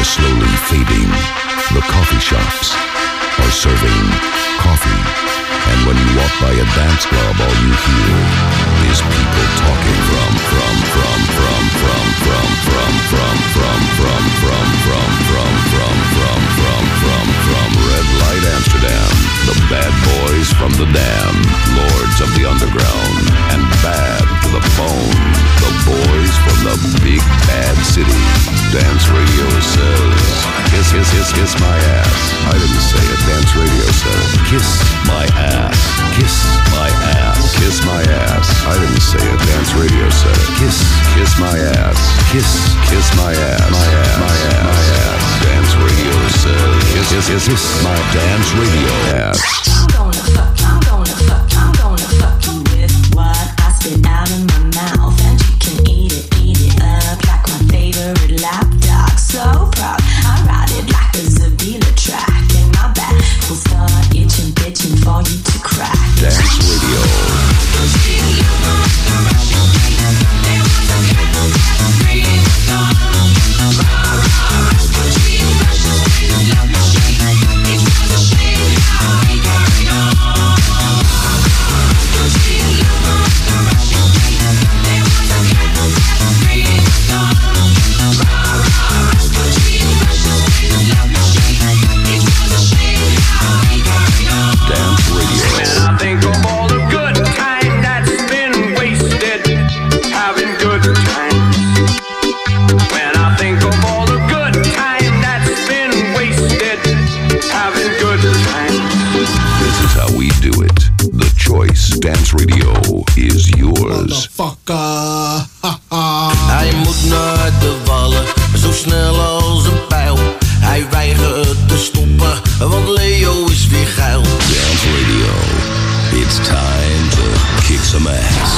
are slowly fading. The coffee shops are serving coffee. And when you walk by a dance club, all you hear is people talking from Red Light Amsterdam, the bad boys from the Dam, lords of the underground, and bad to the bone, the boys from the big bad city. Dance Radio says, kiss my ass. I didn't say it. Dance Radio says, kiss my ass. Kiss my ass. Kiss my ass. I didn't say it. Dance Radio said it. Kiss my ass. Kiss my ass. My ass. My ass. My ass. Dance Radio says, kiss my Dance Radio ass. I'm gonna fuck you with what I spit out of my mouth, and you can eat it up like my favorite lapdog. So proud, I ride it like a Zabila track, and my back will start itching, bitching for you to crack. Dance Radio. Dance Radio is yours. Hij moet naar de wallen, zo snel als een pijl. Hij weigert te stoppen, want Leo is weer geil. Dance Radio, it's time to kick some ass.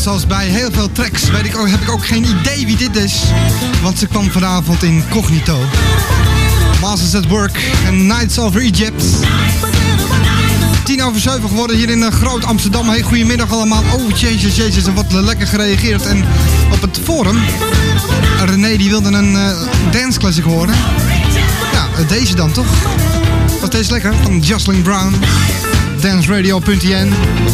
zoals bij heel veel tracks heb ik ook geen idee wie dit is. Want ze kwam vanavond incognito. Masters at Work en Nights Over Egypt. 7:10 geworden hier in Groot Amsterdam. Hey, goedemiddag allemaal. Oh, jezus, er wordt lekker gereageerd. En op het forum, René die wilde een dance classic horen. Ja, deze dan toch? Was deze lekker? Van Jocelyn Brown. danceradio.nl.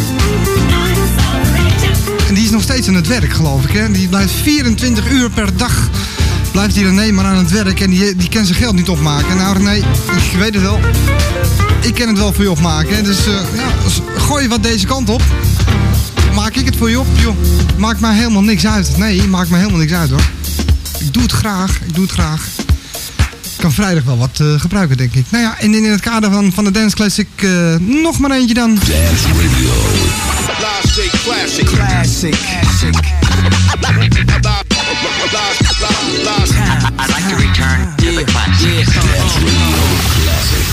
En die is nog steeds aan het werk, geloof ik. Hè? Die blijft 24 uur per dag. Blijft die René maar aan het werk. En die kan zijn geld niet opmaken. Nou René, ik weet het wel. Ik kan het wel voor je opmaken. Hè? Dus gooi wat deze kant op. Maak ik het voor je op, joh. Maakt mij helemaal niks uit. Nee, maakt mij helemaal niks uit, hoor. Ik doe het graag. Ik kan vrijdag wel wat gebruiken, denk ik. Nou ja, en in het kader van de Dance Classic nog maar eentje dan. Dance Radio. Classic. I'd like to return to the classic. Dance Radio Classic.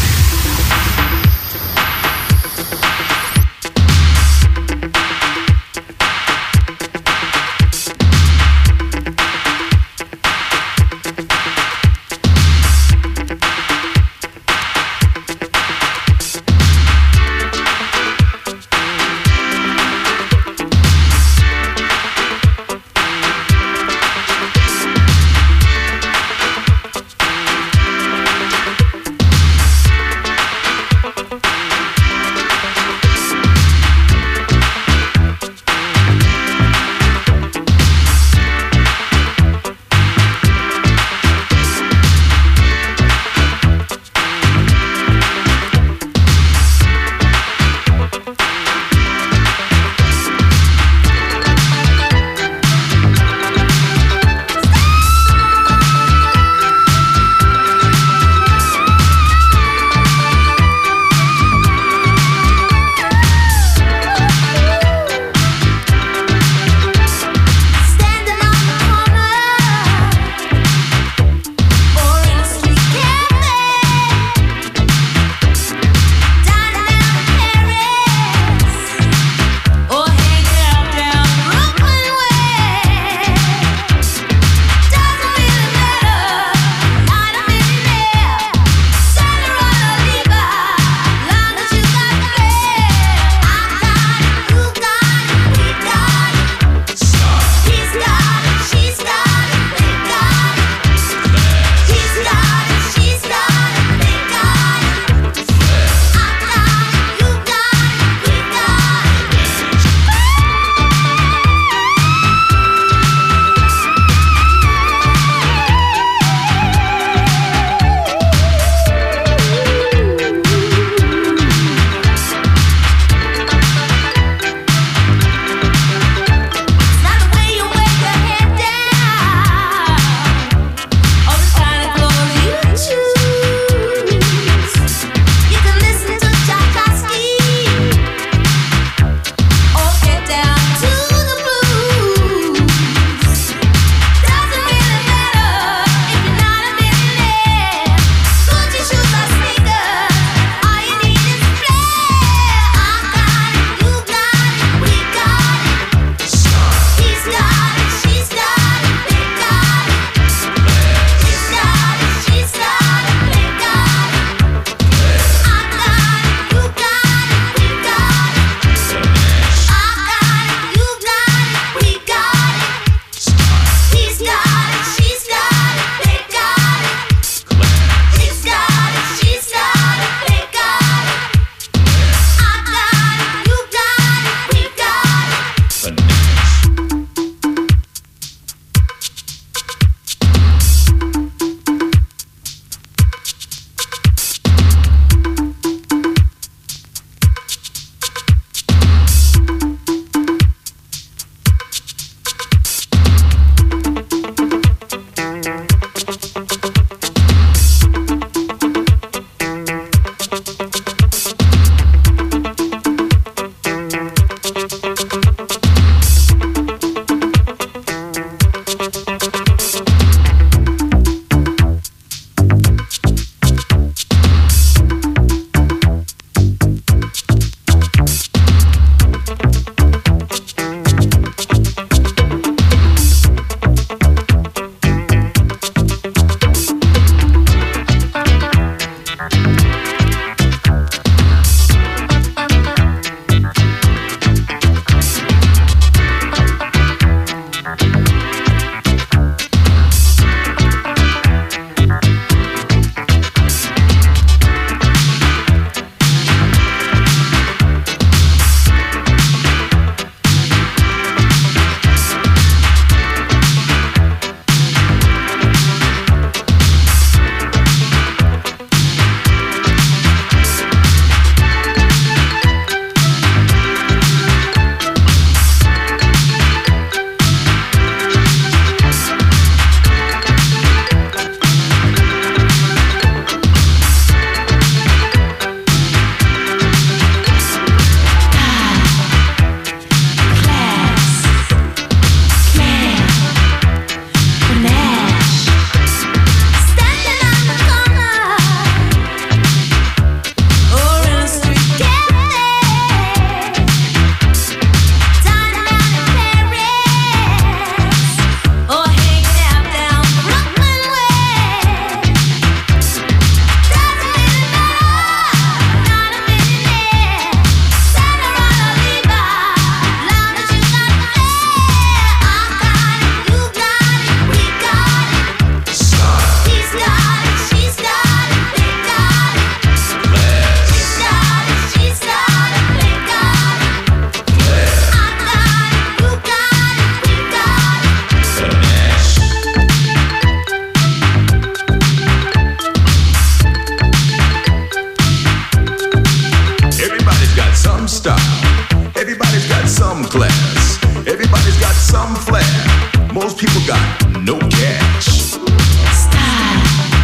some class. Everybody's got some flair. Most people got no cash. Style,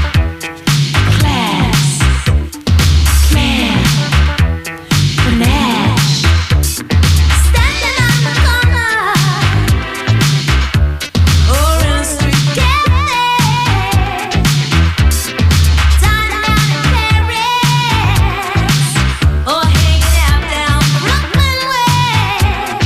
class, flair, panache. Standing on the corner or in a street cafe, dining out in Paris or hanging out down Brooklyn way.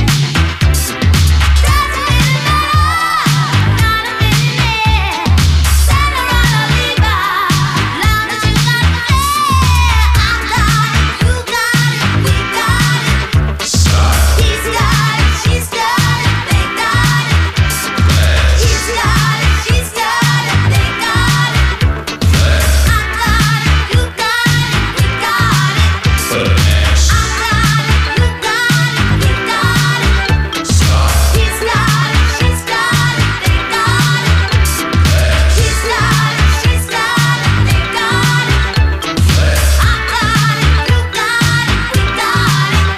Doesn't really matter, not a millionaire. Santa Rosa Viva, long as you got the flair. I got it, you got it, we got it. He's got it, she's got it, they got it. He's got it, she's got it, they got it. I got it, you got it, we got it. I got it, you got it, we got it. He's got it, she's got it, they got it. He's got it, she's got it, they got it. I got it, you got it, we got it.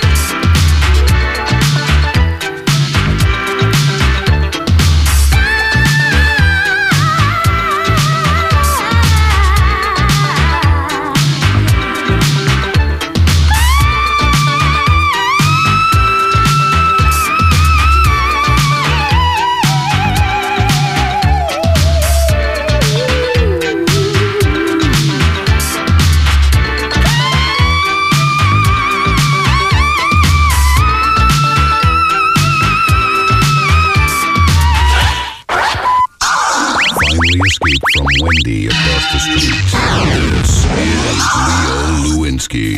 Finally escaped from Wendy across the street. This is Leo Lewinsky.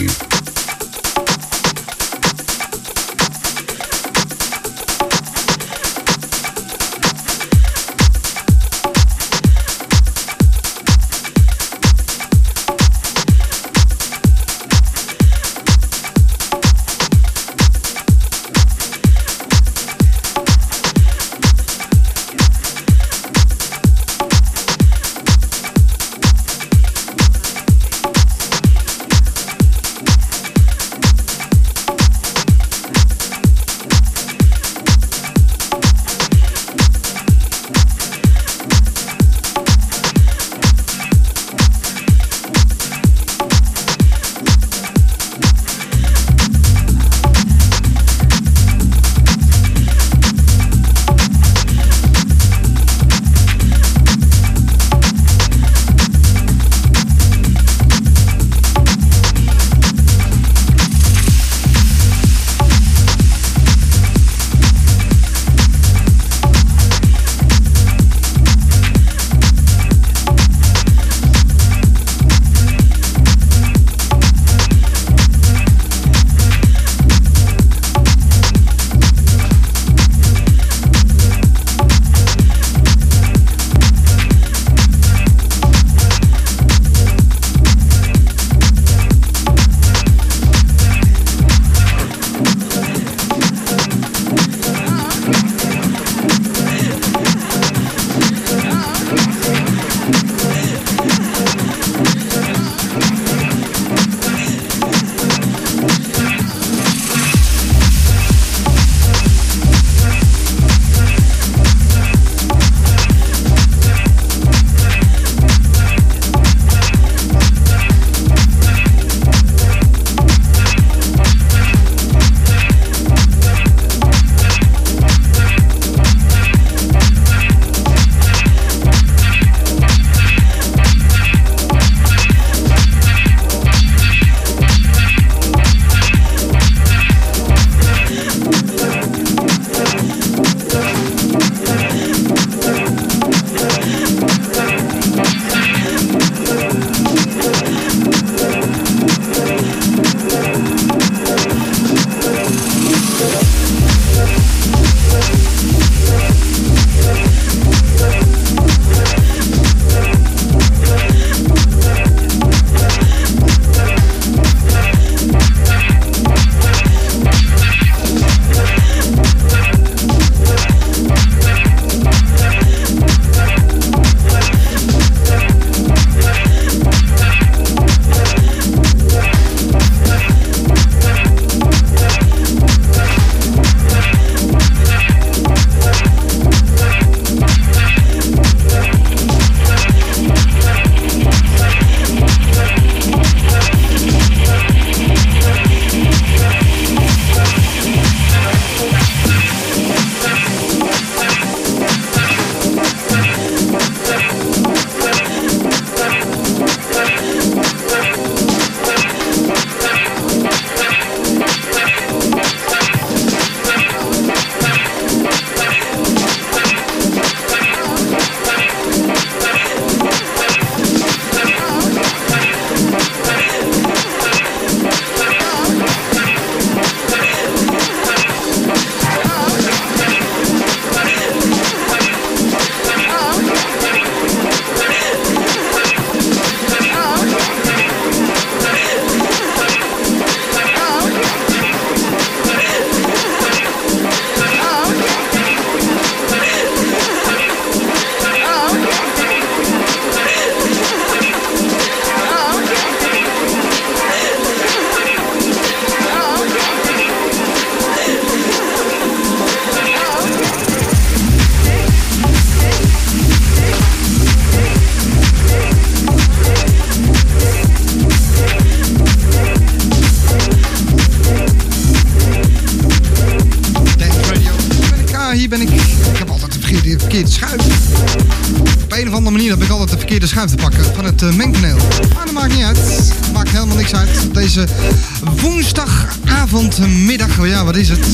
ben ik. Ik heb altijd de verkeerde schuif. Op een of andere manier heb ik altijd de verkeerde schuif te pakken van het mengpaneel. Maar dat maakt niet uit. Maakt helemaal niks uit. Deze woensdagavondmiddag. Ja, wat is het?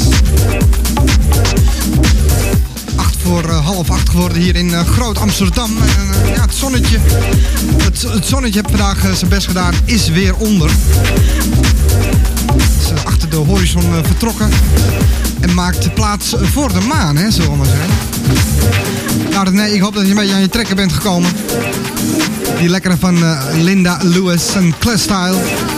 7:30 geworden hier in Groot Amsterdam. En ja, het zonnetje. Het zonnetje heeft vandaag zijn best gedaan. Is weer onder. Het is achter de horizon vertrokken. En maakt plaats voor de maan, hè, zullen we maar zeggen. Nou, nee, ik hoop dat je een beetje aan je trekken bent gekomen. Die lekkere van Linda Lewis en Class-Style.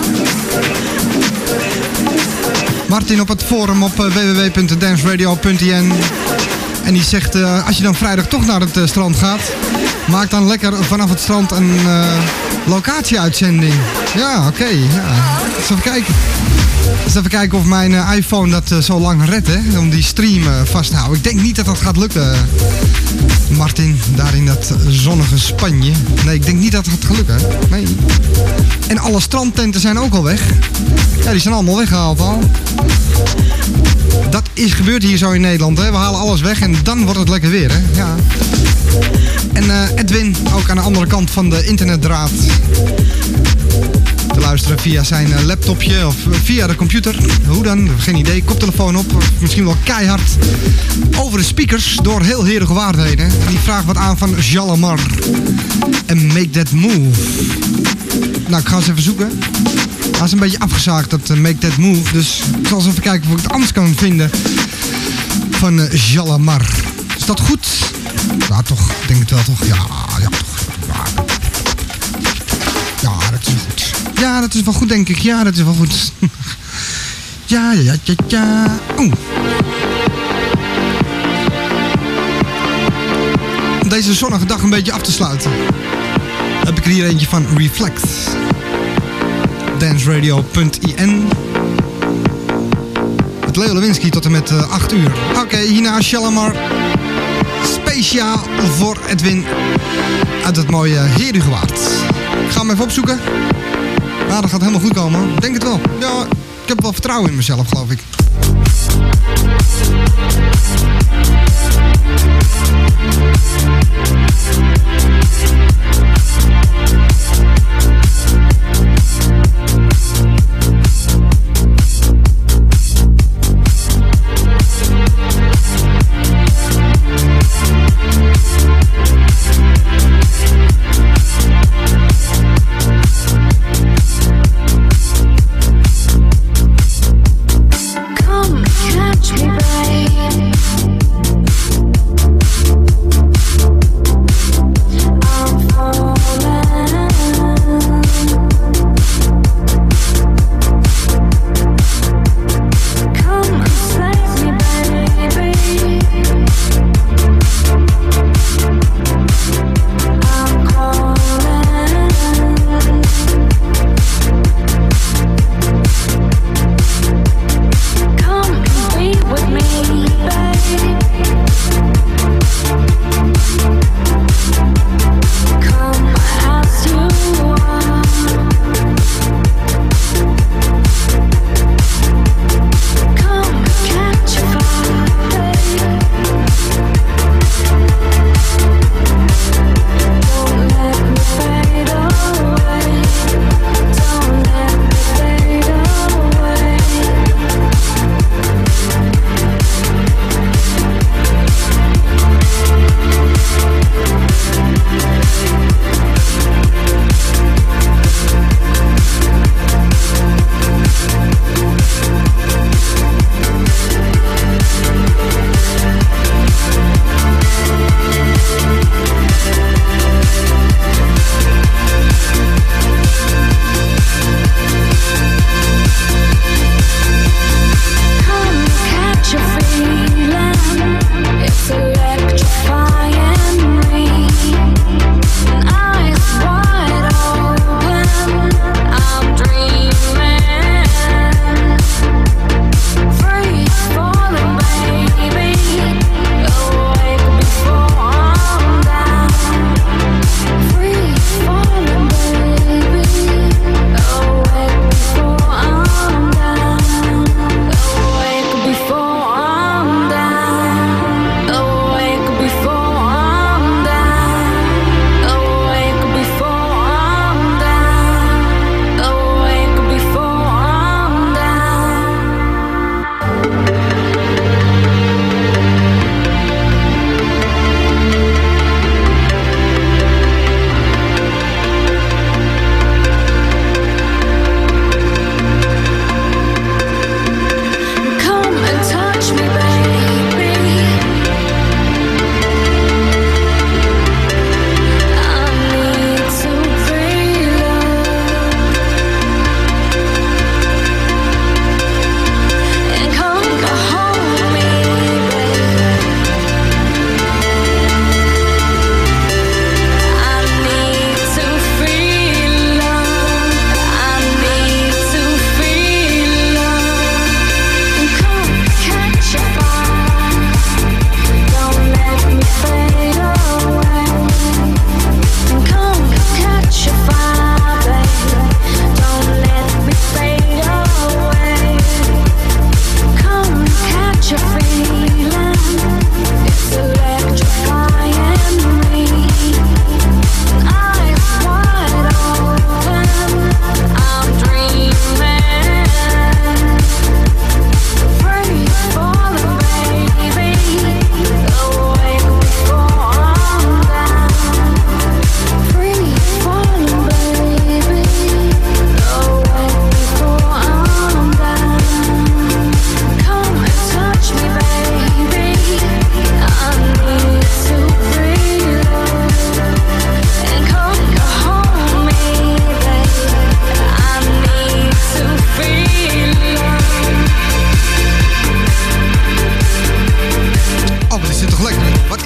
Martin op het forum op www.danceradio.nl. En die zegt, als je dan vrijdag toch naar het strand gaat, maak dan lekker vanaf het strand een locatie-uitzending. Ja, oké. Ja. Eens even kijken. Eens even kijken of mijn iPhone dat zo lang redt, hè, om die stream vast te houden. Ik denk niet dat dat gaat lukken, Martin, daar in dat zonnige Spanje. Nee, ik denk niet dat het gaat lukken. Nee. En alle strandtenten zijn ook al weg. Ja, die zijn allemaal weggehaald al. Dat is gebeurd hier zo in Nederland, hè. We halen alles weg en dan wordt het lekker weer, hè. Ja. En Edwin, ook aan de andere kant van de internetdraad. Te luisteren via zijn laptopje of via de computer. Hoe dan? Geen idee. Koptelefoon op. Misschien wel keihard over de speakers door heel heerlijke waardigheden. Die vraagt wat aan van Jalamar. En Make That Move. Nou, ik ga eens even zoeken. Hij is een beetje afgezaagd, dat Make That Move. Dus ik zal eens even kijken of ik het anders kan vinden van Jalamar. Is dat goed? Nou, toch. Ik denk het wel, toch? Ja, toch. Ja, dat is wel goed. Ja, dat is wel goed, denk ik. Ja, dat is wel goed. Ja. Oeh. Om deze zonnige dag een beetje af te sluiten, heb ik er hier eentje van Reflect. danceradio.in. Het Leo Lewinsky tot en met 8 uur. Oké, hierna Shalamar. Speciaal voor Edwin uit het mooie Herugewaard. Ik ga hem even opzoeken. Nou, dat gaat helemaal goed komen. Ik denk het wel. Ja, ik heb wel vertrouwen in mezelf, geloof ik. Come catch me, babe.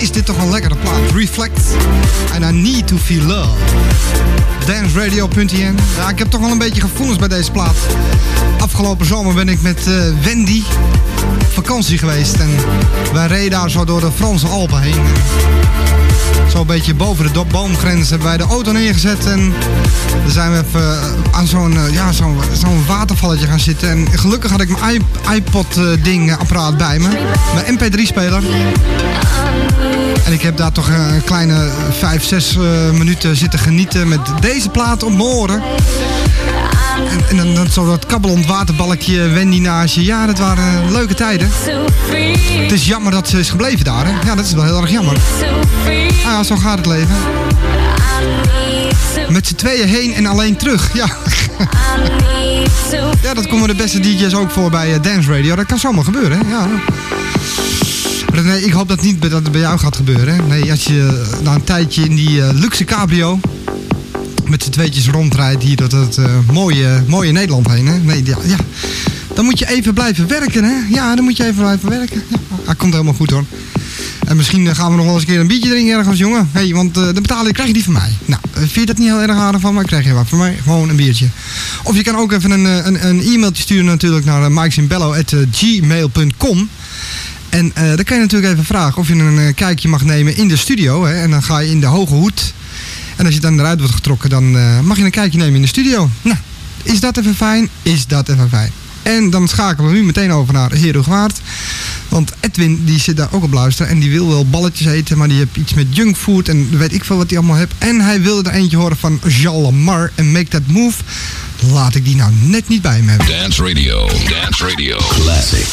is dit toch een lekkere plaat. Reflect. And I Need to Feel Love. danceradio.nl. Ja, ik heb toch wel een beetje gevoelens bij deze plaat. Afgelopen zomer ben ik met Wendy op vakantie geweest. En wij reden daar zo door de Franse Alpen heen. Zo'n beetje boven de boomgrens hebben wij de auto neergezet. En dan zijn we even aan zo'n watervalletje gaan zitten. En gelukkig had ik mijn iPod-apparaat bij me. Mijn MP3-speler. En ik heb daar toch een kleine 5-6 minuten zitten genieten met deze plaat op mijn oren. En dan zo dat kabbelend waterbalkje, Wendy naast je. Ja, dat waren leuke tijden. Het is jammer dat ze is gebleven daar, hè? Ja, dat is wel heel erg jammer. Ja, zo gaat het leven. Met z'n tweeën heen en alleen terug. Ja. Ja, dat komen de beste DJ's ook voor bij Dance Radio. Dat kan zomaar gebeuren, hè? Ja. Nee, ik hoop dat niet dat het bij jou gaat gebeuren. Hè? Nee, als je na een tijdje in die luxe cabrio met z'n tweetjes rondrijdt hier door dat mooie Nederland heen. Hè? Nee, ja. Dan moet je even blijven werken, hè? Ja, dan moet je even blijven werken. Ja, dat komt helemaal goed, hoor. En misschien gaan we nog wel eens een keer een biertje drinken ergens, jongen. Hey, want de betaling krijg je die van mij. Nou, vind je dat niet heel erg aardig van mij? Krijg je wat van mij? Gewoon een biertje. Of je kan ook even een e-mailtje sturen natuurlijk naar mikesinbello@gmail.com. En dan kan je natuurlijk even vragen of je een kijkje mag nemen in de studio. Hè? En dan ga je in de hoge hoed. En als je dan eruit wordt getrokken, dan mag je een kijkje nemen in de studio. Nou, is dat even fijn? Is dat even fijn. En dan schakelen we nu meteen over naar Heerhugowaard. Want Edwin die zit daar ook op luisteren. En die wil wel balletjes eten, maar die heeft iets met junkfood. En weet ik veel wat hij allemaal heeft. En hij wilde er eentje horen van Jean Lamar en Make That Move. Laat ik die nou net niet bij me hebben. Dance Radio Classic.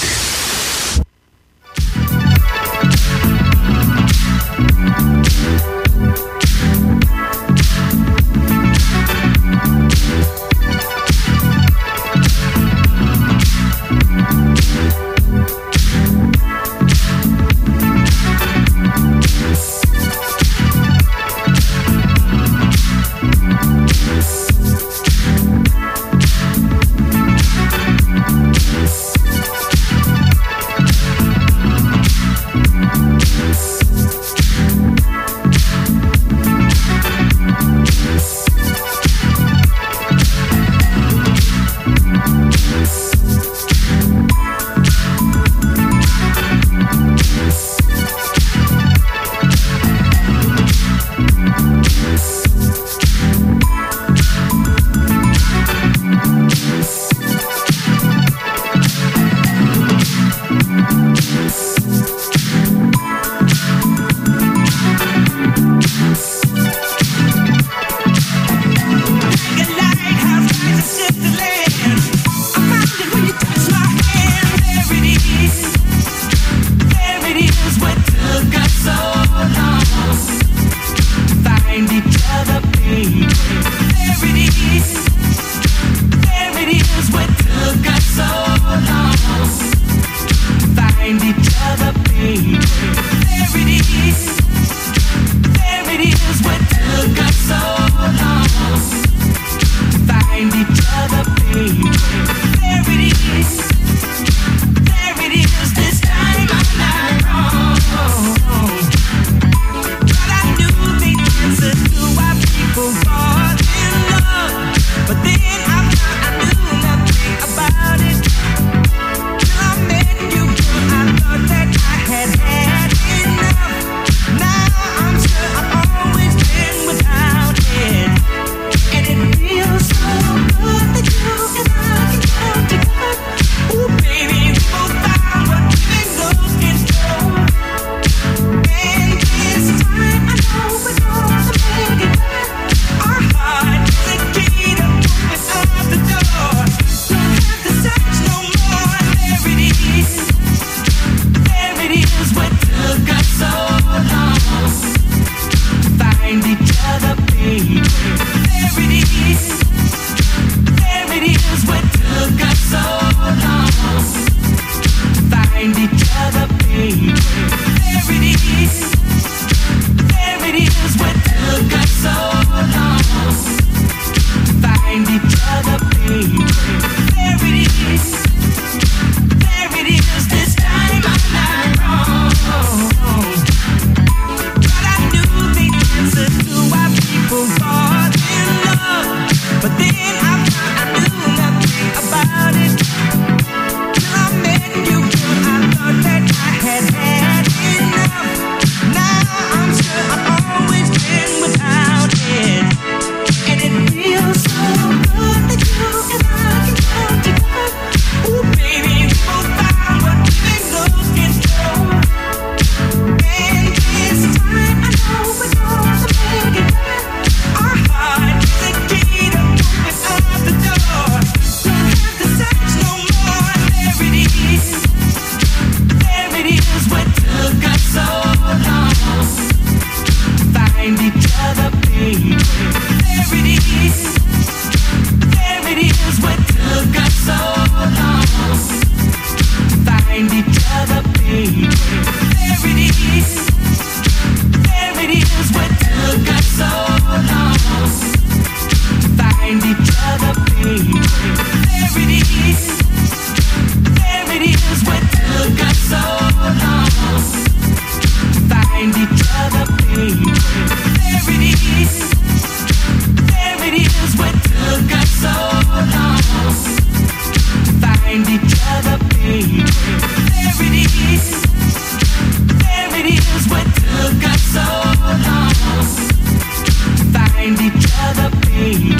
baby. There it is. There it is. What took us so long to find each other, baby. There it is. There it is. What took us so long to find each other, baby. There it is. There it is. What took us so long to find each other, baby. There it is. There it is. What took us so long to find each other, baby.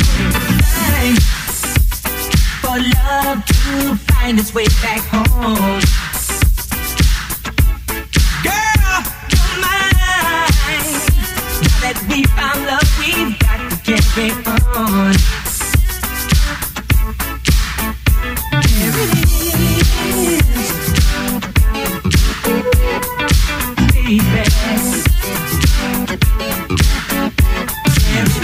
For love to find its way back home. Girl, you're mine. Now that we found love, we've got to carry on. There it is, baby. There it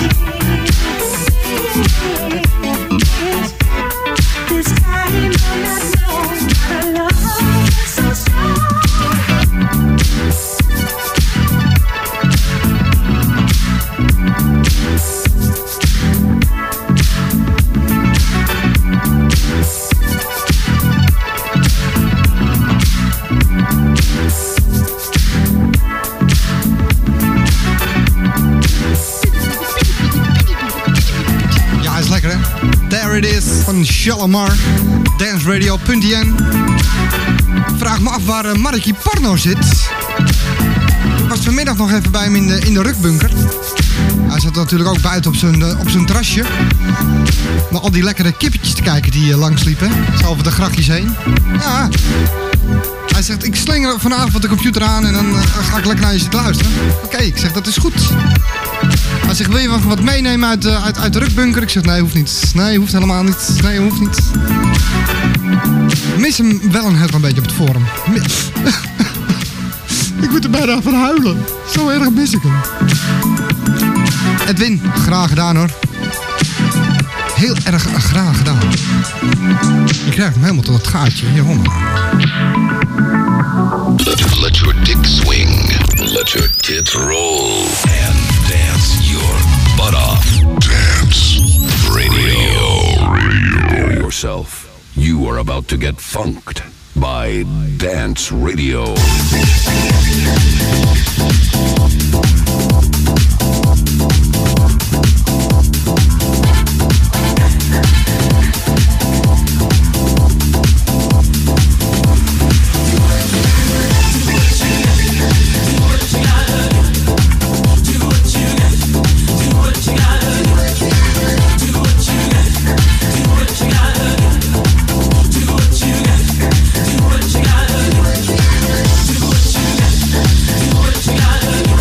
is. This time I'm not known, but our love is so strong. There It Is van Shalamar, danceradio.nl. Vraag me af waar Markie Porno zit. Ik was vanmiddag nog even bij hem in de rukbunker. Hij zat natuurlijk ook buiten op zijn terrasje. Maar al die lekkere kippetjes te kijken die langs liepen. Zo over de grachtjes heen. Ja. Hij zegt, ik slinger vanavond de computer aan en dan ga ik lekker naar je zitten luisteren. Oké, ik zeg, dat is goed. Hij zegt, wil je wat meenemen uit de rukbunker? Ik zeg, nee, hoeft niet. Nee, hoeft helemaal niet. Nee, hoeft niet. Ik mis hem wel een beetje op het forum. Ik moet er bijna van huilen. Zo erg mis ik hem. Edwin, graag gedaan hoor. Heel erg graag gedaan. Je krijgt hem helemaal tot het gaatje. Hier, hoor. Let your dick swing. Let your tits roll. And dance your butt off. Dance Radio. Prepare yourself. You are about to get funked by Dance Radio. Do what you gotta do.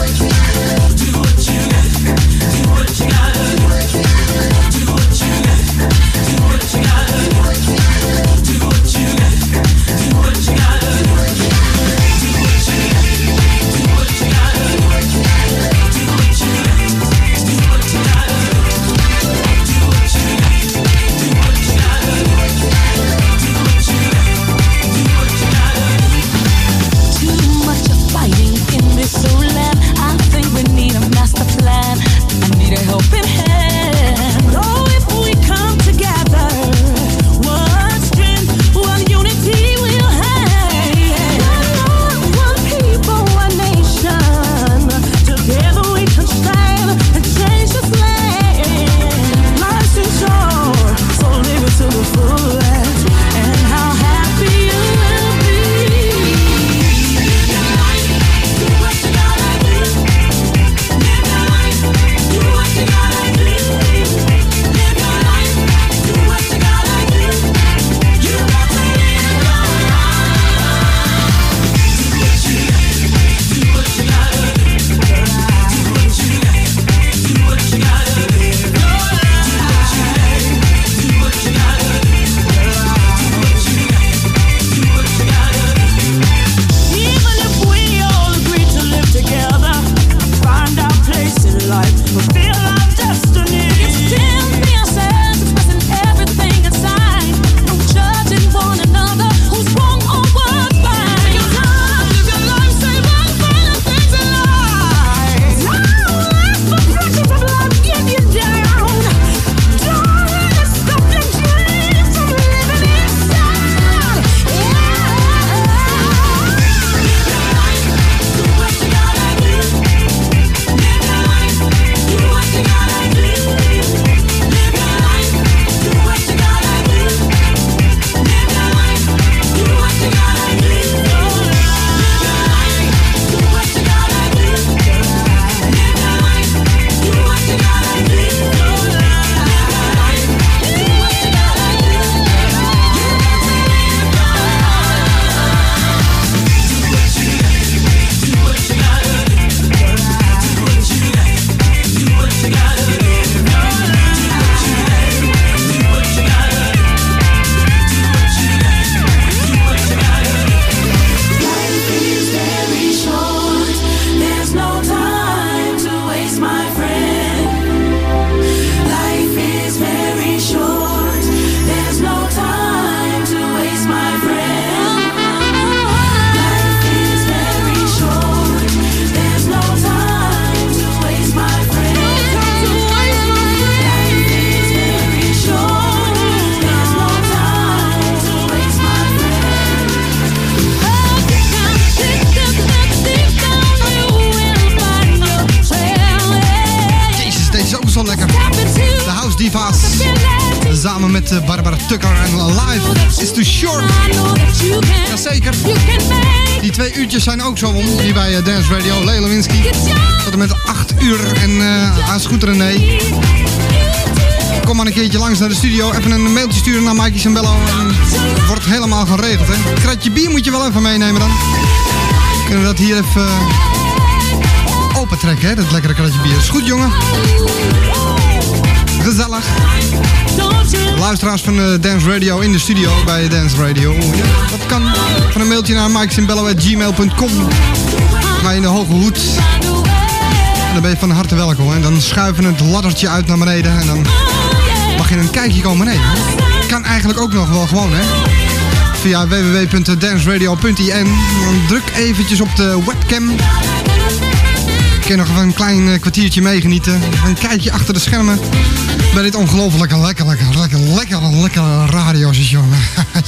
met Barbara Tucker en Life is Too Short. Jazeker. Die 2 uurtjes zijn ook zo om, hier bij Dance Radio. Lee Lewinsky. Tot en met 8 uur en aan Scooter René. Kom maar een keertje langs naar de studio. Even een mailtje sturen naar Mikey Sambello. En wordt helemaal geregeld, hè. Een kratje bier moet je wel even meenemen dan. Kunnen we dat hier even opentrekken, hè, dat lekkere kratje bier. Is goed, jongen. Gezellig. Luisteraars van Dance Radio in de studio bij Dance Radio. Ja, dat kan. Van een mailtje naar mikesambello@gmail.com. Ga je in de hoge hoed. En dan ben je van harte welkom. En dan schuiven we het laddertje uit naar beneden. En dan mag je een kijkje komen nemen. Kan eigenlijk ook nog wel gewoon, hè. Via www.danceradio.in. Dan druk eventjes op de webcam. Kun je nog even een klein kwartiertje meegenieten. Een kijkje achter de schermen. Bij dit ongelooflijk lekkere radiostation. Ja.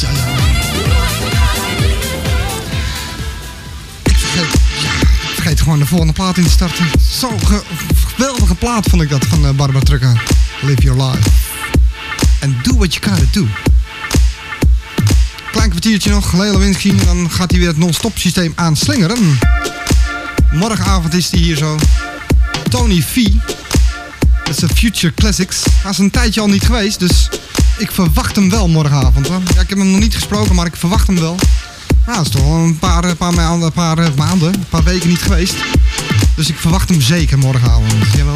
Ik vergeet gewoon de volgende plaat in te starten. Zo'n geweldige plaat vond ik dat van Barbara Tucker. Live Your Life. And do what you gotta do. Klein kwartiertje nog, Lee Lewinsky. Dan gaat hij weer het non-stop systeem aanslingeren. Morgenavond is hij hier zo. Tony V. Dat is de Future Classics. Hij is een tijdje al niet geweest, dus ik verwacht hem wel morgenavond. Hoor. Ja, ik heb hem nog niet gesproken, maar ik verwacht hem wel. Nou, dat is toch al een paar weken niet geweest. Dus ik verwacht hem zeker morgenavond. Jawel.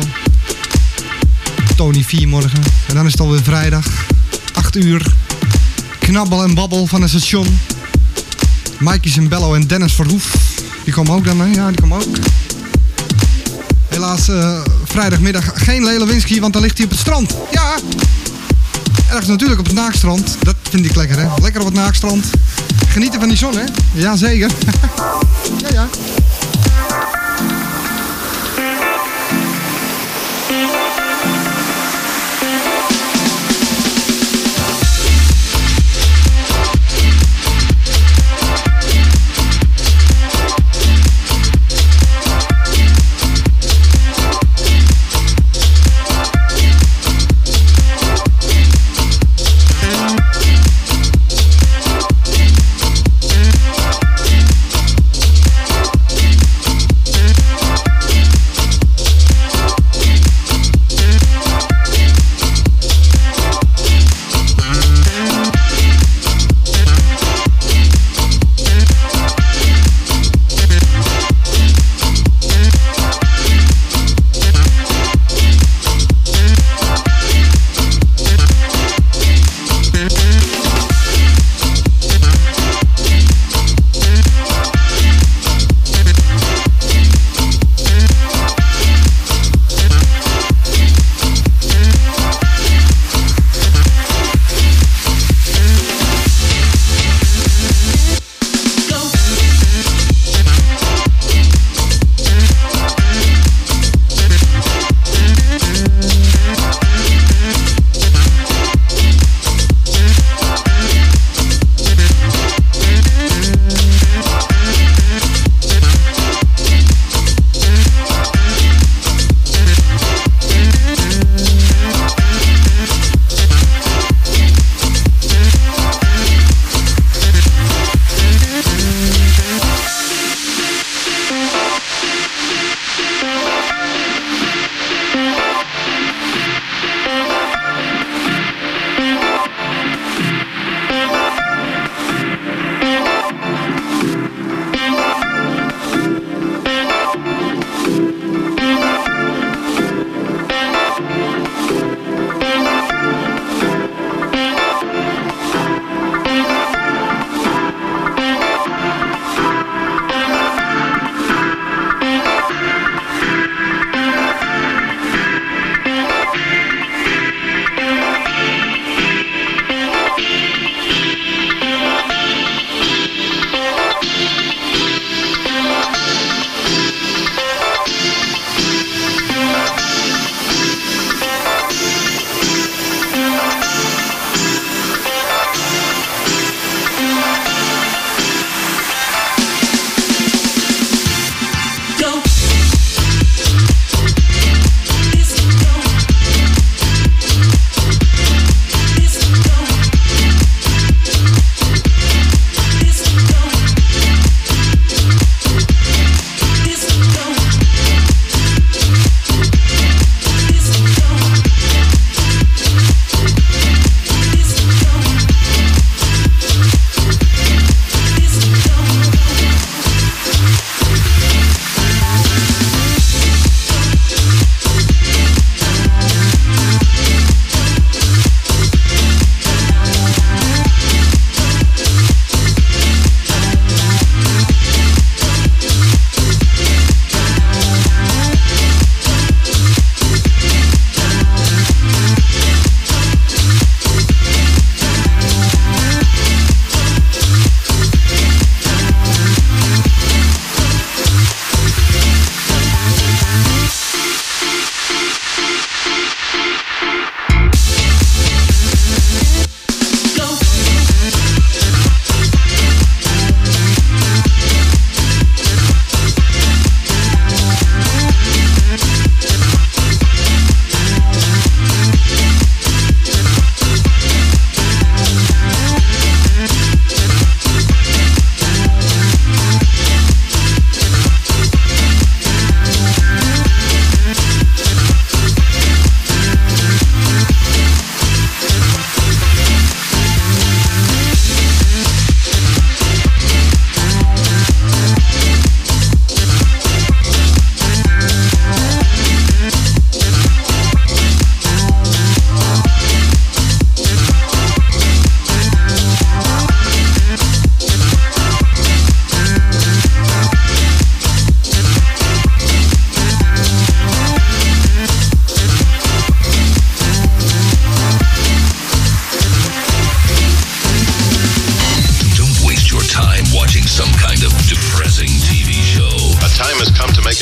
Tony V morgen. En dan is het alweer vrijdag. 8 uur. Knabbel en babbel van een station. Mikey Sambello en Dennis Verhoef. Die komen ook dan, hè? Ja, die komen ook. Helaas vrijdagmiddag geen Lee Lewinsky, want dan ligt hij op het strand. Ja! Ergens natuurlijk op het Naakstrand. Dat vind ik lekker, hè? Lekker op het Naakstrand. Genieten van die zon, hè? Jazeker. Ja.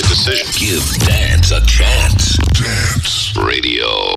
a decision. Give dance a chance. Dance Radio.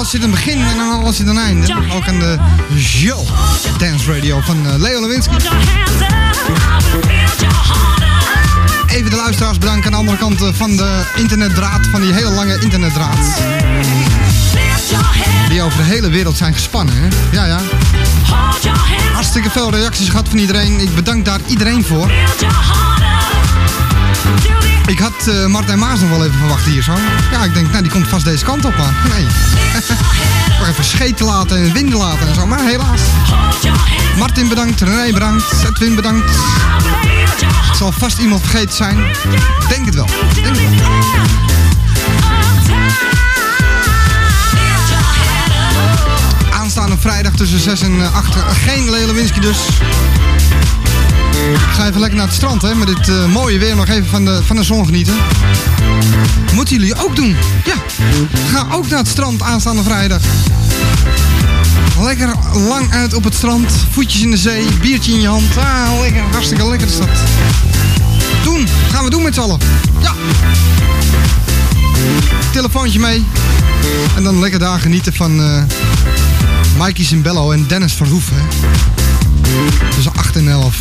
zit een begin en dan alles zit een einde. Ook aan de Show Dance Radio van Leo Lewinsky. Even de luisteraars bedanken aan de andere kant van de internetdraad, van die hele lange internetdraad. Die over de hele wereld zijn gespannen, hè? Ja, ja. Hartstikke veel reacties gehad van iedereen. Ik bedank daar iedereen voor. Ik had Martijn Maas nog wel even verwacht hier zo. Ja, ik denk, nou die komt vast deze kant op, maar nee. Nog even scheten laten en winden laten en zo, maar helaas. Martin bedankt, René bedankt, Edwin bedankt. Het zal vast iemand vergeten zijn. Denk het wel. Denk het wel. Aanstaande vrijdag tussen 6 en 8. Geen Leo Lewinsky dus. Ik ga even lekker naar het strand, hè, met dit mooie weer. Nog even van de zon genieten. Moeten jullie ook doen? Ja. Ga ook naar het strand aanstaande vrijdag. Lekker lang uit op het strand. Voetjes in de zee. Biertje in je hand. Ah, lekker. Hartstikke lekker is dat. Doen. Gaan we doen met z'n allen. Ja. Telefoontje mee. En dan lekker daar genieten van Mikey Zimbello en Dennis Verhoeven. Tussen 8 en 11.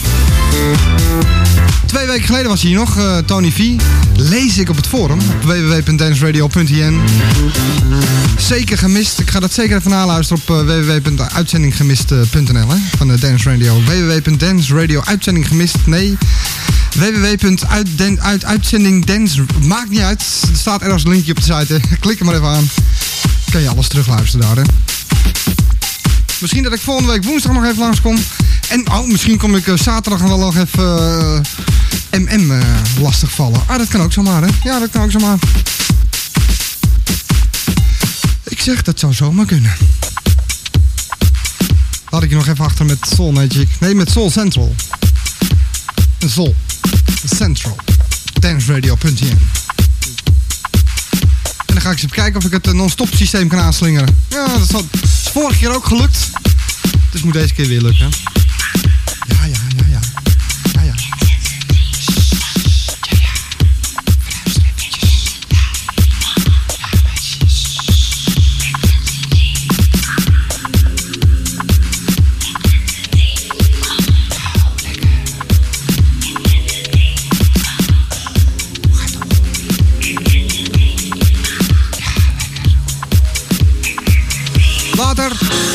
2 weken geleden was hier nog, Tony V. Lees ik op het forum op www.danceradio.nl. Zeker gemist. Ik ga dat zeker even naluisteren op www.uitzendinggemist.nl van de Dance Radio. www.danceradio.uitzendinggemist. Nee. www.uitzendingdance. Maakt niet uit. Er staat ergens een linkje op de site. Hè. Klik er maar even aan. Kan je alles terugluisteren daar. Hè. Misschien dat ik volgende week woensdag nog even langskom. En misschien kom ik zaterdag wel nog even MM lastigvallen. Ah, dat kan ook zomaar, hè? Ja, dat kan ook zomaar. Ik zeg, dat zou zomaar kunnen. Laat ik je nog even achter met Soul Magic. Nee, met Soul Central. Soul Central. Danceradio.nl. En dan ga ik eens even kijken of ik het non-stop systeem kan aanslingeren. Ja, dat is vorige keer ook gelukt. Dus moet deze keer weer lukken. Ja. Later.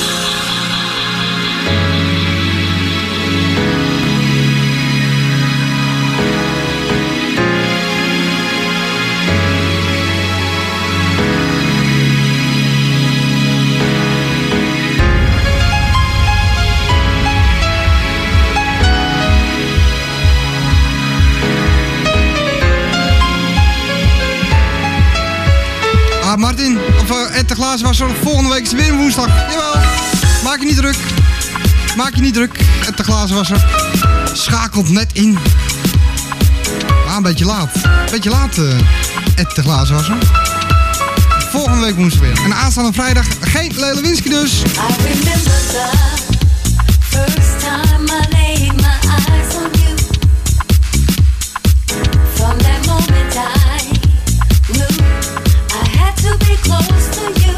Martin, of Ed de Glazenwasser, volgende week is het weer woensdag. Jawel, maak je niet druk. Maak je niet druk, Ed de Glazenwasser. Schakelt net in. Maar een beetje laat. Beetje laat, Ed de Glazenwasser. Volgende week woensdag weer. En aanstaande vrijdag geen Leo Lewinsky dus. I remember the first time I laid my eyes on you. From that moment I knew I had to be close to you.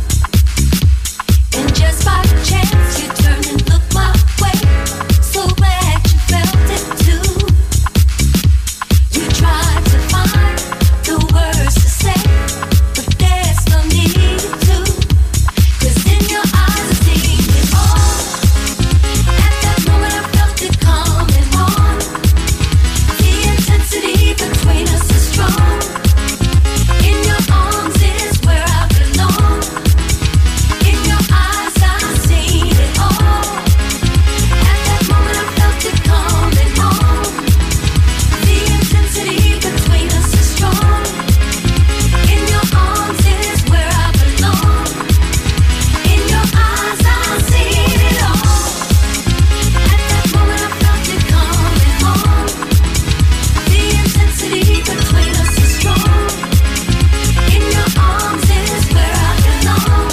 And just by chance you turned and looked my way. So glad you felt it too. You tried to find the words to say, but there's no need to. 'Cause in your eyes I see it all. At that moment I felt it coming on. The intensity between us is strong. In your arms is where I belong. In your eyes I see it all. At that moment I felt it coming on. The intensity between us is strong. In your arms is where I belong. In your eyes I see it all. At that moment I felt it coming on. The intensity between us is strong. In your arms is where I belong.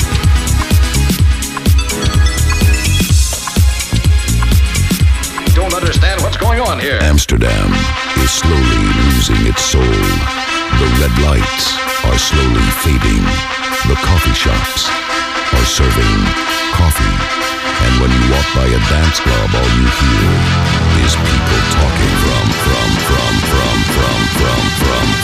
Don't understand what's going on here. Amsterdam is slowly losing its soul. The red lights are slowly fading. The coffee shops are serving coffee. And when you walk by a dance club, all you hear is people talking from